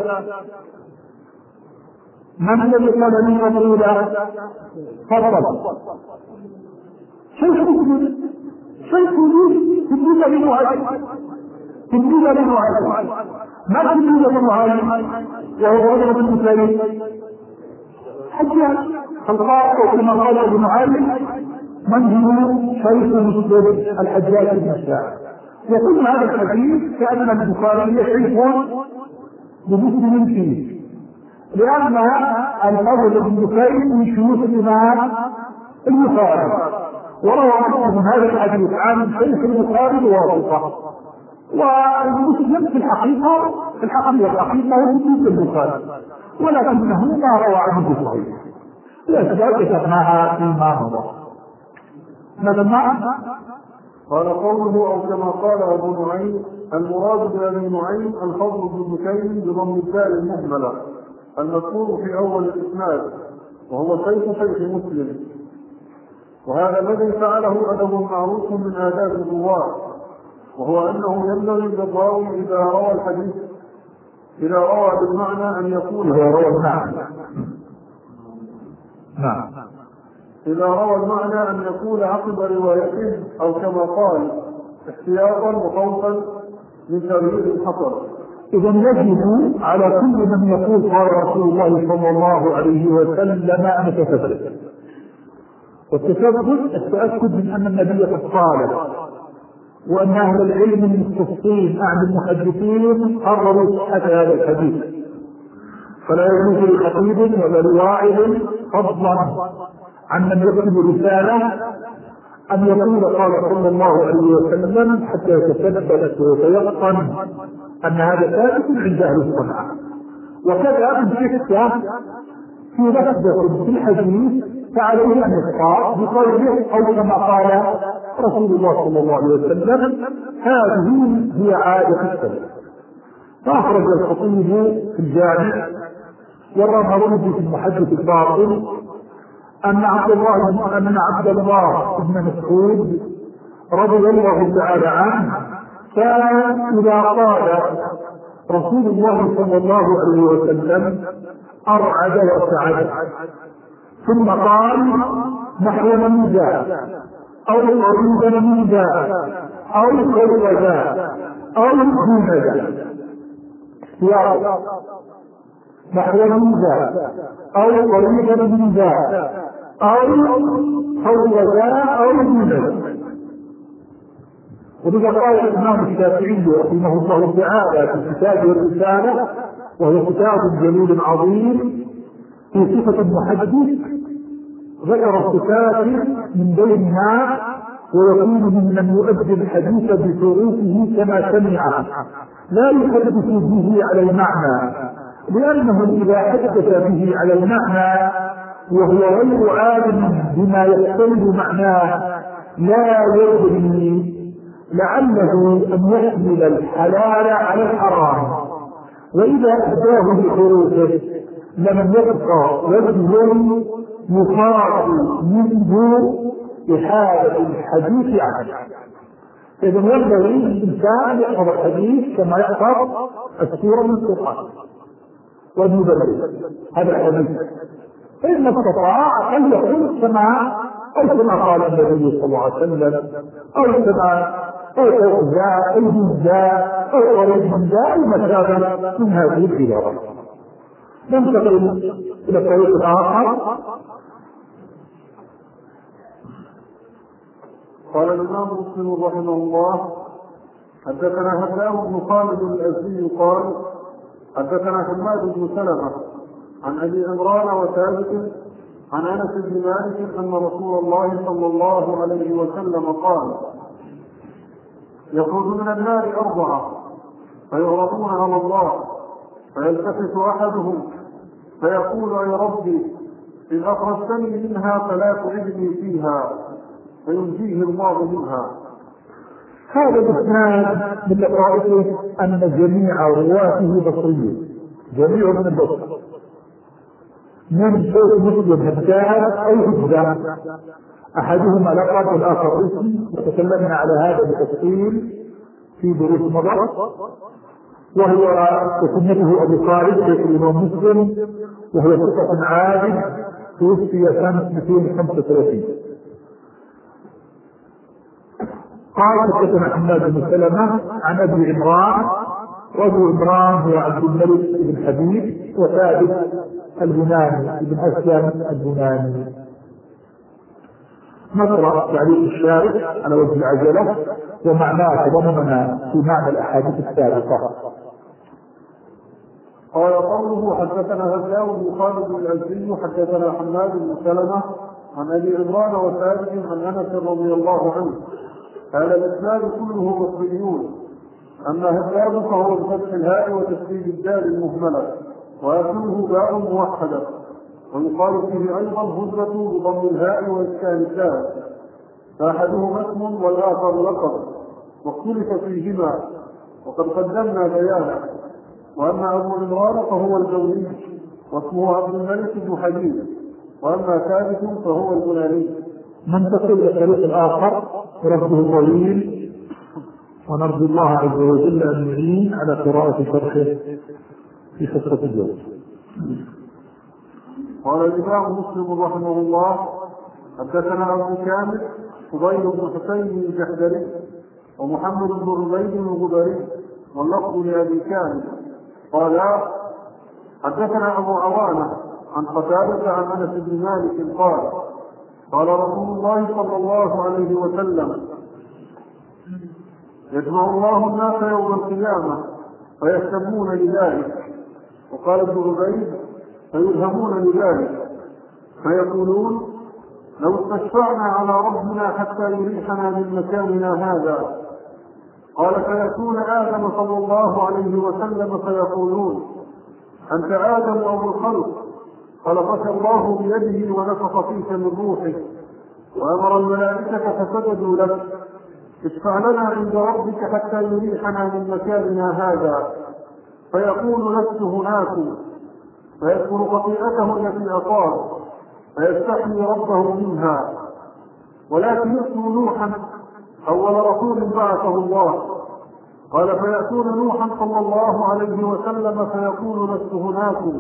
من الذي قال هذه المقولة؟ تفضل. شيخ مسلم، شيخ مسلم تبديل بن وهب، تبديل بن وهب. ما تبديل بن وهب؟ وهو رجل بن مسلم حجاج. القائل كما قال ابن نعيم من هو شيخ مسلم الحجاج بن الشاعر. يقول هذا الحديث كأن البخاري شيخ بمسلم فيه، لأن الفضل بن دكين من شيوخ الإمام البخاري، وروى مسلم هذا الحديث عن شيخ البخاري بواسطة. والمسلم في الحقيقة في الحقيقة الحقيقة هو مسلم البخاري، ولكنه ما روى عنه البخاري. الأسباب ذكرناها فيما مضى. ماذا؟ قال قوله أو كما قال أبو نعيم المراد بأبي نعيم الفضل بن دكين بضم الدال المهملة المذكور في أول الإسناد، وهو شيخ شيخ مسلم. وهذا الذي فعله أدب معروف من آداب الرواة، وهو أنه ينبغي للراوي إذا روى الحديث إذا روى بالمعنى أن يكون إذا روى المعنى نعم إذا روى المعنى أن يكون عقب روايته، أو كما قال احتياطا وخوفا من تغيير الحصر. إذا يجب على كل من يقول قال رسول الله صلى الله عليه وسلم أن يتثبت، والتثبت التأكد من أن النبي قد قال، وأن أهل العلم المختصين أعلم المحدثين قرروا صحة هذا الحديث. فلا يجوز لخطيب ولا لواعظ فضلا عن من يكتب رسالة أن يقول قال صلى الله عليه وسلم حتى يتثبت ويتيقن أن هذا ثابت عند أهل الصنعة. وكذا من شك في لفظة في الحديث فعليه أن يقال بقوله أو كما قال رسول الله صلى الله عليه وسلم هذه هي عادة السلف. فأخرج الخطيب في الجامع والرمضي في المحدث الباطل أن عبد الله أن عبد الله بن مسعود رضي الله تعالى عنه كان إذا قال رسول الله صلى الله عليه وسلم أرعد وسعد ثم قال نحو من ذا أو قريبا من ذا أو قرب ذا أو دون ذا نحو من ذا أو قريبا من ذا أو قرب ذا أو دون ذا. وبذا قال الإمام الشافعي رحمه الله تعالى في الكتاب والرسالة، وهو كتاب جليل عظيم في صفة المحدث، ذكر الصفات من بينها ويكون ممن يؤدي الحديث بشروطه كما سمع لا يحدث به على المعنى، لأنه إذا حدث به على المعنى وهو غير عالم بما يحتمل معناه لا يدري لعله أن يحمل الحلال على الحرام، وإذا أداه بحروفه لم يبقى وجه يخاف منه إحالة الحديث عنه. إذا ينبغي الإنسان يحفظ الحديث كما يحفظ السورة من القرآن والمبلغ هذا الحديث، فإن استطاع أن يقول كما أو كما قال النبي صلى الله عليه وسلم أو كما أو ذا أو ذا أو قريب من ذا المسافة من هذه العبارة. ننتقل إلى الطريق الآخر. قال الإمام مسلم رحمه الله حدثنا هشام بن خالد الأزدي قال حدثنا حماد بن سلمة عن أبي عمران وثابت عن أنس بن مالك أن رسول الله صلى الله عليه وسلم قال يخرج من النار أربعة فيعرضون على الله فيلتفت أحدهم فيقول يا ربي إن أخرجتني منها فلا تعدني فيها فينجيه الله منها. هذا الإسناد من لطائفه أن جميع رواته بصريون، جميع من البصر، من شيخ مسلم هجان أو هجان، أحدهما لقب والآخر اسم، وتكلمنا على هذا بتفصيل في دروس مضت، وهو تسميته أبو خالد شيخ الإمام مسلم، وهو ثقة عابد توفي سنة مئتين وخمسة وثلاثين. قال حدثنا حماد بن سلمة عن أبي عمران، وأبو عمران هو عبد الملك بن حبيب وثابت البناني بن أسلم البناني. نقرأ تعليق الشارح على وجه العجلة ومعناه تضمن في معنى الأحاديث السابقة. قال قوله حدثنا هشام بن خالد الأزدي حدثنا حماد بن سلمة عن أبي عمران وثابت عن أنس رضي الله عنه قال الإسناد كله بصريون، أما هشام فهو بفتح الهاء وتشديد الدال المهملة وآخره باء موحدة، ويقال فيه أيضا هجرة بضم الهاء وإسكان الدال، فأحدهما اسم والآخر لقب، واختلف فيهما وقد قدمنا بيانه. وأما أبو عمران فهو الجوزي واسمه عبد الملك بن حبيب، وأما ثابت فهو البناني. ننتقل إلى الطريق الآخر ورده طويل، ونرجو الله عز وجل أن يعين على قراءة شرحه في قصة الجوز. قال الإمام مسلم رحمه الله حدثنا أبو كامل فضيل بن حسين الجحدري ومحمد بن ربيع الغبري واللفظ لأبي كامل قال حدثنا أبو عوانة عن قتادة عن أنس بن مالك قال قال رسول الله صلى الله عليه وسلم يجمع الله الناس يوم القيامة فيهتمون لذلك، وقال ابن ربيع فيلهمون لذلك فيقولون لو استشفعنا على ربنا حتى يريحنا من مكاننا هذا. قال فيأتون آدم صلى الله عليه وسلم فيقولون أنت آدم أبو الخلق، خلقك الله بيده ونفخ فيك من روحه وأمر الملائكة فسجدوا لك، اشفع لنا عند ربك حتى يريحنا من مكاننا هذا. فيقول لست هناكم، فيذكر خطيئته التي أصاب فيستحيي ربه منها. ولكن يأتوا نوحا أول رسول بعثه الله، قال فيأتون نوحا صلى الله عليه وسلم فيقول لست هناكم،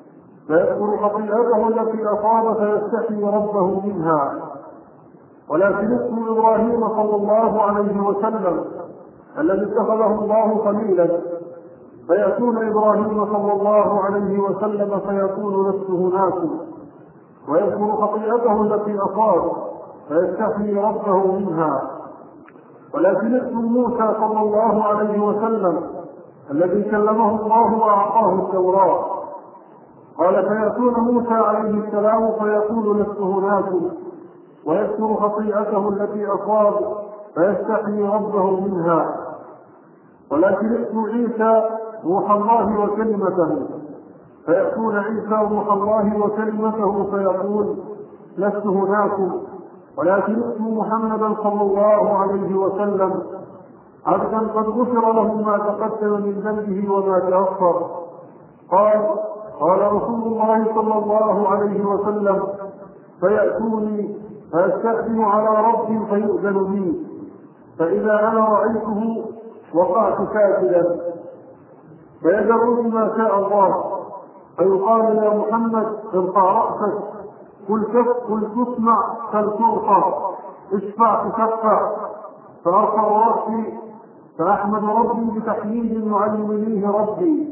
فيذكر خطيئته التي أصاب فيستحيي ربه منها. ولكن اسم إبراهيم صلى الله عليه وسلم الذي اتخذه الله خليلا، فيأتون إبراهيم صلى الله عليه وسلم فيقول لست هناكم، ويذكر خطيئته التي أصاب فيستحيي ربه منها. ولكن اسم موسى صلى الله عليه وسلم الذي كلمه الله وأعطاه التوراة، قال فيأتون موسى عليه السلام فيقول لست هناكم، ويذكر خطيئته التي أصاب فيستحيي ربه منها. ولكن اسم عيسى روح الله وكلمته، فيأتون عيسى روح الله وكلمته فيقول لست هناكم، ولكن اسم محمدا صلى الله عليه وسلم عبدا قد غفر له ما تقدم من ذنبه وما تأخر. قال قال رسول الله صلى الله عليه وسلم فيأتوني فأستأذن على ربي فيؤذن لي، فإذا أنا رأيته وقعت ساجدا فيدعوني ما شاء الله، فيقال يا محمد ارفع رأسك، قل تسمع فلترفع، اشفع تشفع، فأرفع رأسي فأحمد ربي بتحميد يعلمنيه ربي،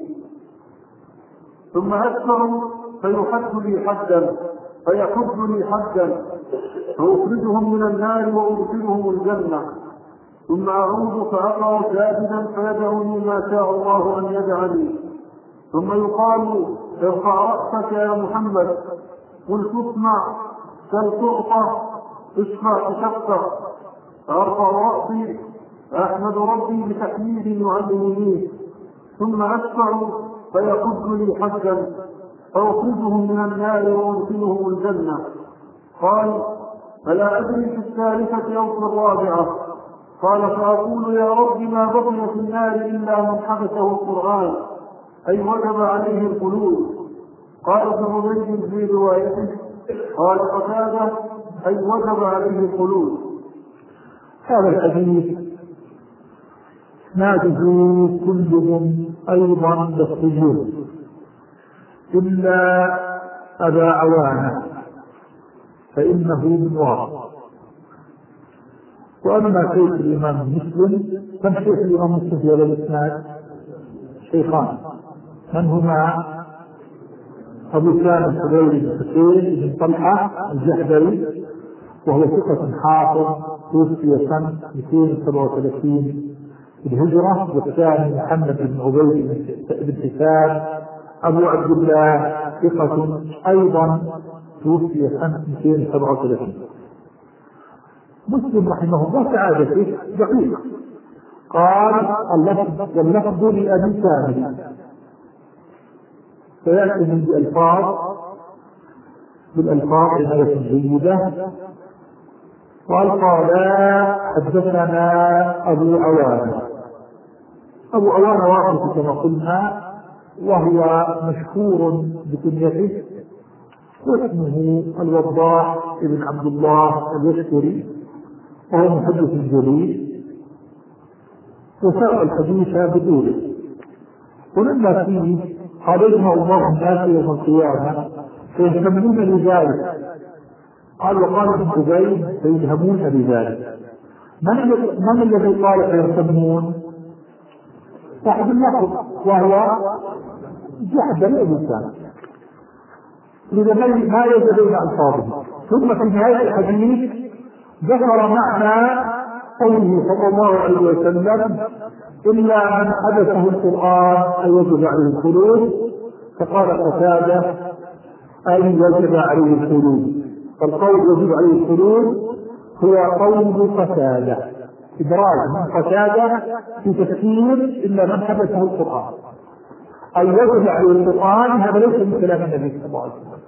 ثم أكثر فيحد لي حدا فيحد لي حدا فأخرجهم من النار وأدخلهم الجنة، ثم أعود فأقع ساجدا فيدعوني ما شاء الله أن يدعني، ثم يقال ارفع رأسك يا محمد، قل تسمع سل تعطى، اشفع تشفع، فأرفع رأسي فأحمد ربي بتحميد يعلمنيه، ثم أشفع فيحد لي حدا فأخرجهم من النار وأدخلهم الجنة. قال: فلا أدري في الثالثة أو في الرابعة. قال: فأقول: يا رب ما بقي في النار إلا من حبسه القرآن، أي وجب عليه الخلود. قال ابن عبيد في روايته: قال قتادة: أي وجب عليه الخلود. هذا الحديث ناده كلهم أيضا بصريون إلا أبا عوانة فإنه من وراء. وأما شيخ الإمام مسلم، كم شيخ الإمام مسلم في هذا الإسناد؟ شيخان، من هما؟ أبو سالم حبيب بن حسين بن طلحة الجحدري، وهو ثقة حافظ، توفي سنة مئتين وسبعة وثلاثين الهجرة. والثاني محمد بن عبيد بن حسان أبو عبد الله، ثقة أيضا، توفي سنة مئتين وسبعة وثلاثين. مسلم رحمه الله تعالى دقيق، قال: اللفظ واللفظ لأبي سالم، فيأتي من بألفاظ بالألفاظ عناية جيدة. قال: قال حدثنا أبو عوانة. أبو عوانة واقف كما قلنا، وهو مشهور بكنيته، واسمه الوضاح ابن عبد الله اليشكري، وهو محدث جليل، وساق الحديث بدوره. ولما فيه قال: يجمع الله الناس يوم القيامة فيهتمون بذلك. قال: وقال ابن عبيد: فيلهمون بذلك. من من الذي قال فيهتمون؟ صاحب اللفظ، وهو جحد الإنسان، لذا ما يوجد بين ألفاظه. ثم في نهاية الحديث ذكر معنى قوله صلى الله عليه وسلم: إلا من حدثه القرآن أي وجب عليه الخلود. فقال قتادة: أي وجب عليه الخلود. فالقول وجب عليه الخلود هو قول قتادة، إدراج من قتادة في تفسير إلا من حدثه القرآن أي وجب عليه القرآن. هذا ليس من كلام النبي صلى الله عليه وسلم.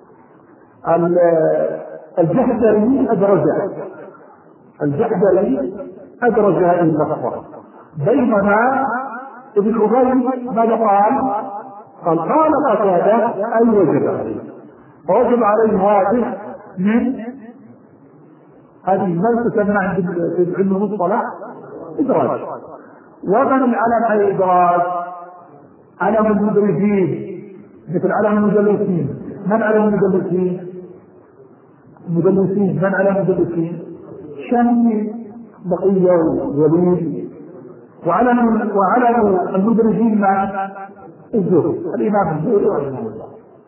الجحدري أدرج الجحدري أدرج هذه اللفظة، بينما ابن عبيد ماذا قال؟ قال: قال قتادة أي وجب عليه. فوجب عليه هذه من هذه ما تسمى عند علم المصطلح إدراج. ومن العلم على إدراج؟ علم المدرجين، مثل علم المدلسين. من علم المدلسين؟ المدلسين من علم المدلسين؟ شمي، بقية، وليد. وعلم وعلم المدرجين مع الزهري، الإمام الزهري رحمه الله.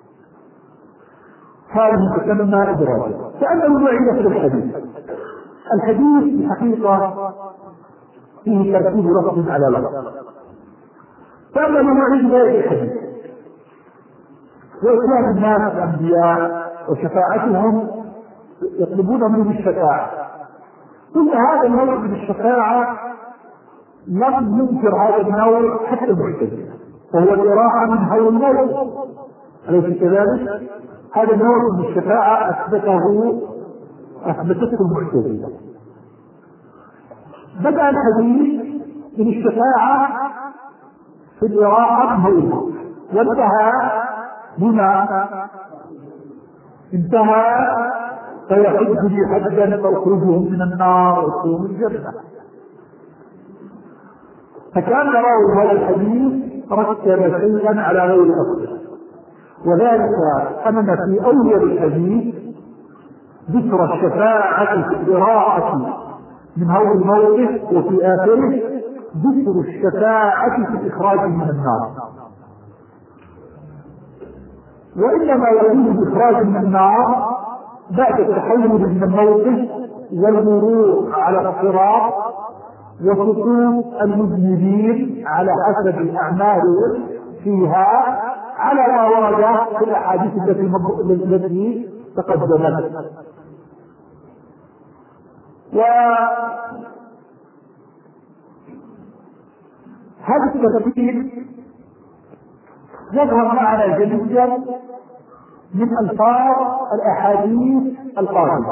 هذه تسمى إدراج. كأنه معينة في الحديث. الحديث الحقيقة فيه ترتيب لفظ على لفظ، فأما معين ذلك الحديث وإسلام الناس الأنبياء وشفاعتهم يطلبون منه الشفاعة. كل هذا النوع من الشفاعة لم ينكر هذا النوع حتى المعتزلة، وهو الإراحة من هول الموت، أليس كذلك؟ هذا النوع من الشفاعة أثبته أثبتته المعتزلة. بدأ الحديث من الشفاعة في الإراحة من هول الموت، وانتهى هنا انتهى فيحج لي حجا فاخرجهم من النار وادخلهم الجنة. فكان راوي هذا الحديث ركب شيئا على غير اصله، وذلك ان في اول الحديث ذكر الشفاعة في الإراحة من هول الموقف، وفي آخره ذكر الشفاعة في الإخراج من النار. وإنما يكون بإخراج من النار بعد التحول من الموقف والمرور على الصراط وسقوط المذنبين على حسب الأعمال فيها، على ما ورد في الأحاديث التي التي تقدمت. وهذا الترتيب يظهر معنا جديدا من ألفاظ الأحاديث القادمة.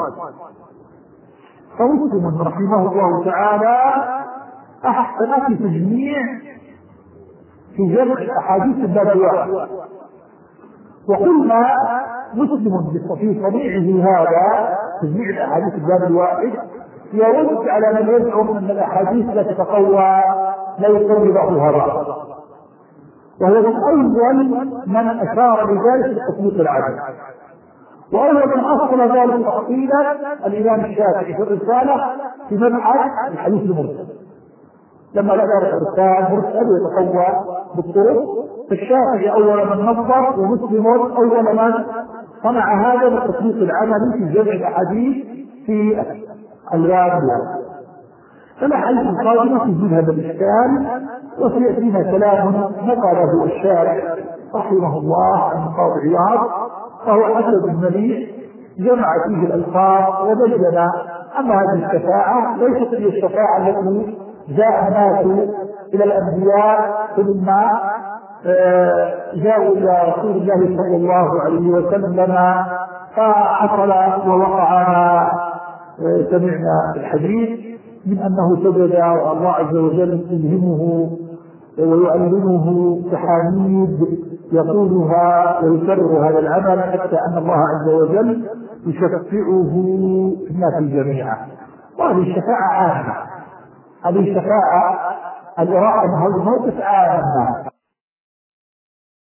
فمسلم رحمه الله تعالى أحسن في تجميع في جمع الأحاديث الباب الواحد. وقلنا مسلم في طبيعه هذا تجميع الأحاديث الباب الواحد يرد على من يزعم أن الأحاديث لا تتقوى لا يقوي بعضها بعضا، وهو من أول من أشار لذلك التطبيق العادي، وأول من أصل ذلك تفصيلا الإمام الشافعي في الرسالة في مبحث الحديث المرسل، لما ذكر الإرسال مرسل يتقوى بالطرق، فالشافعي أول من نظر ومسلم أول من صنع هذا بالتطبيق العملي في جمع الأحاديث في الباب. فالأحاديث القادمة تزيد هذا الإشكال، وسيأتينا كلام نقله الشارع رحمه الله عن قاضي عياض، فهو حسب مليء جمع فيه الألفاظ وبين أن هذه الشفاعة ليست هي الشفاعة التي جاء الناس إلى الأنبياء ثم جاءوا إلى رسول الله صلى الله عليه وسلم فحصل ووقع سمعنا الحديث من أنه سجد والله عز وجل يلهمه ويعلمه تحاميد يقولها ويكرر هذا العمل حتى أن الله عز وجل يشفعه في الناس جميعا. وهذه الشفاعة عامة، هذه الشفاعة الإراءة من هذا الموقف عامة.